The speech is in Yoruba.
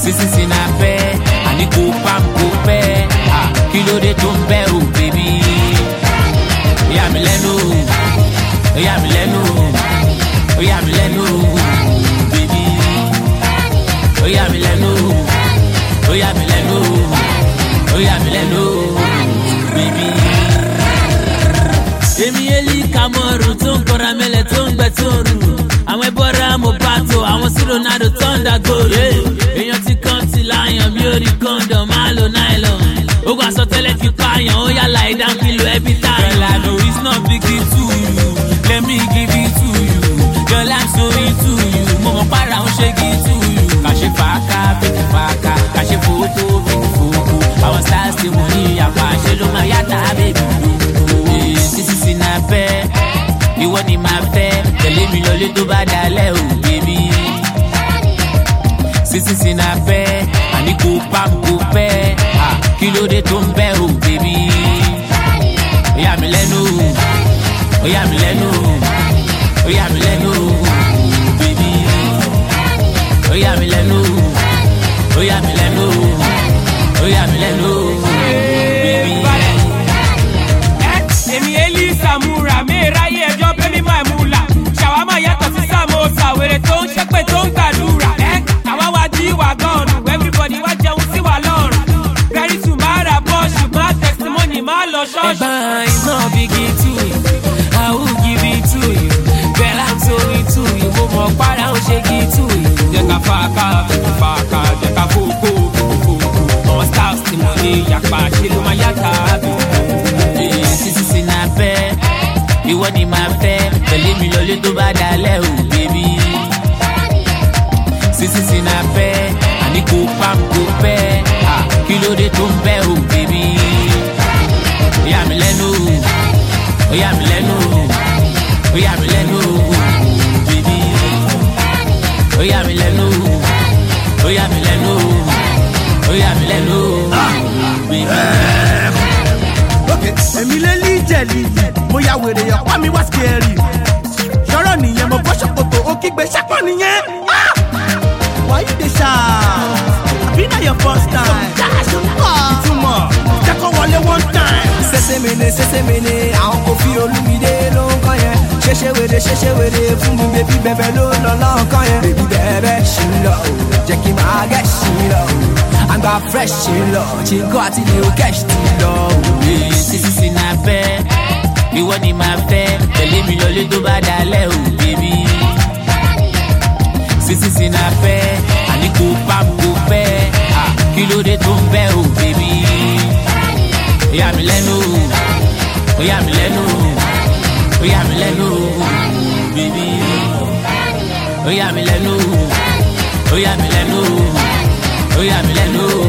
Sisi na fẹ́, àní kò pam kò pẹ́. Kí ló dé tó ń bẹ́ o bèbí? Ó yà mí lẹ́nu, ó yà mí lẹ́nu, ó yà mí lẹ́nu bèbí. Ó yà mí lẹ́nu, ó yà mí lẹ́nu, ó yà mí lẹ́nu bèbí. Èmi Eli Kamoru tó ń kọra mẹ́lẹ̀ tó ń gbẹ tó ń rù. Àwọn ẹbọra mo bá tó, àwọn sí Ronaldo tó ń dàgbòrò. Èèyàn ti kàn ti láyàn bí orí kọ́ńdọ̀ máa lo nylon. Ogun àsọtẹ́lẹ̀ ti pààyàn, ó yà láì dá kìlò ẹbí táyà. Girl, I know it's not big to you, let me give it to you. Girl, I'm so into you, mo mọ̀ para ń ṣe kí to you. Kàṣe fàákà, fèkì fàákà, kàṣe fòótó, fèkì fòókó. Àwọn stars tí mo ní àpá ṣe ló máa yàtà bèbí. Sisi na fẹ́, ìwọ ni màá fẹ́, tẹ̀lé mi lọlé tó bá dalẹ̀ o bèbí. Sisi na fẹ́, àní kò pam kò pẹ́. Kí ló dé tó ń bẹ́ o bèbí? Ó yà mí lẹ́nu, ó yà mí lẹ́nu, ó yà mí lẹ́nu bèbí. Ó yà mí lẹ́nu, ó yà mí lẹ́nu, ó yà mí lẹ́nu bèbí. Èmi Eli Samura, mẹ́ẹ̀ráyé ẹjọ́ bẹ́mi máa múlà. Ṣàwámà yàtọ̀ sí Samosa, wèrè tó ń ṣépè tó ń gbàdúrà. Àwa wá jí wà gọ́ọ̀nù, everybody wá jẹun sí wa lọ́rùn. Very soon máa ra bọ́ọ̀ṣù, máa testimony, máa lọ ṣọ́ọ̀ṣì. Ẹ̀gbọ́n it's not big to you, I will give it to you. Girl, I'm so into you, mo mọ̀ para ń ṣe kí to you. Jẹ́ ká fàákà, fàákà, jẹ́ ká fòókó, fòókó. Àwọn stars tí mo ní yàpá ṣe ló máa yàtà bí. Sisi na fẹ́, ìwọ ni màá fẹ́, tẹ̀lé mi lọlé tó bá dalẹ̀ o bèbí. Sisi na fẹ́, àní kò pam kò pẹ́. Kí ló dé tó ń bẹ́ o bèbí? Ó yà mí lẹ́nu, ó yà mí lẹ́nu, ó yà mí lẹ́nu bèbí. Ó yà mí lẹ́nu, ó yà mí lẹ́nu, ó yà mí lẹ́nu bèbí. Èmi Eli jẹ̀lì, mo ya wèrè ọ̀pá mi wá scary. Ṣọ́rọ̀ nìyẹn, mo bọ́ ṣòkòtò, ó kígbe ṣápọ̀ nìyẹn. Why you dey shout? Àbí na your first time? Ìtumọ̀, jẹ́kọ̀ wọlé one time. Sẹ́sẹ́mẹ́nẹ́, àwọn kò fi Olúmídé ló ń kọ́ yẹn. Ṣéṣe wèrè fún mi, bébí bẹ̀bẹ̀ ló lọ lọ́ọ̀kan yẹn. Bébí bẹ̀bẹ̀ ṣì ń lọ, jẹ́ kí n máa gẹ̀ ṣì ń lọ. Àgbà fresh ṣì ń lọ, Chico àti Lil Kesh ti lọ. Sisi na fẹ́, ìwọ ni màá fẹ́, tẹ̀lé mi lọlé tó bá dalẹ̀ o bèbí. Sisi na fẹ́, àní kò pam kò pẹ́. Kí ló dé tó ń bẹ́ o bèbí? Ó yà mí lẹ́nu, ó yà mí lẹ́nu, ó yà mí lẹ́nu bèbí. Ó yà mí lẹ́nu, ó yà mí lẹ́nu, ó yà mí lẹ́nu.